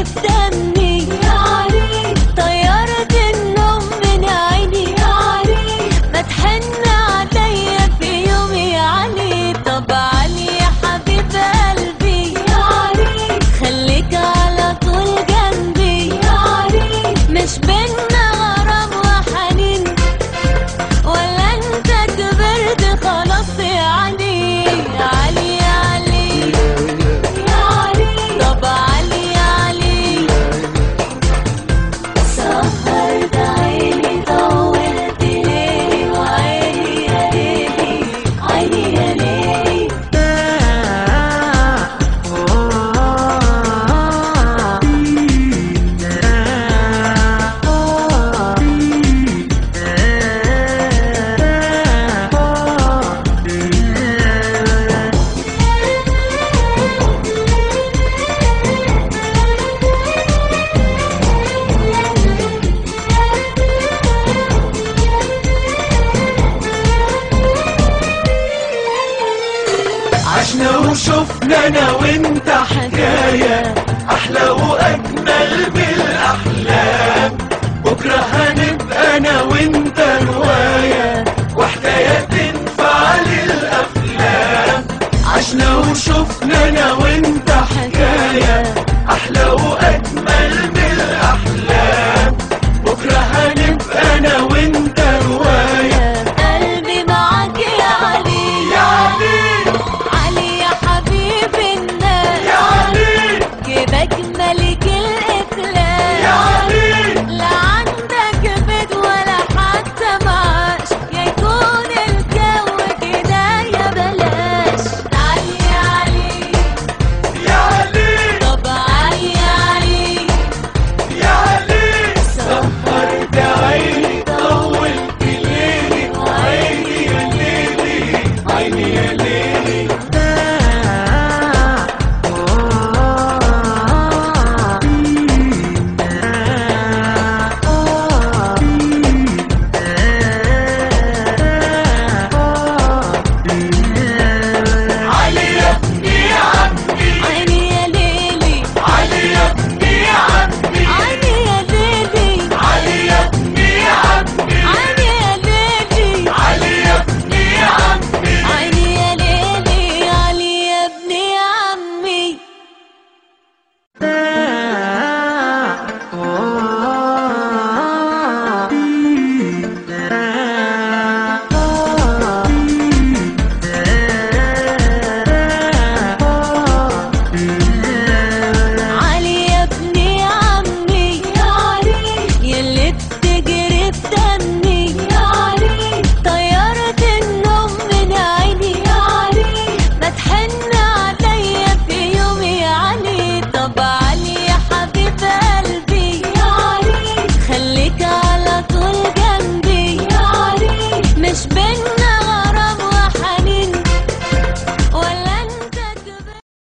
اللي في دمي يا علي، طيرت النوم من عيني يا علي، ما تحن عليا في يومي يا علي. طب علي يا حبيب قلبي يا علي، خليك على طول جنبي يا علي، مش بينا غرام وحنين ولا انت كبرت خلاص يا علي. يا علي يا علي يا علي، طب علي يا علي، سهرت عيني طولت ليلي وعيني يا ليلي عيني يا ليلي. عشنا وشفنا انا وانت حكاية احلى واجمل بالاحلام، بكرة هنبقى انا وانت رواية وحكاية تنفع للافلام. عشنا وشفنا انا وانت حكاية احلى واجمل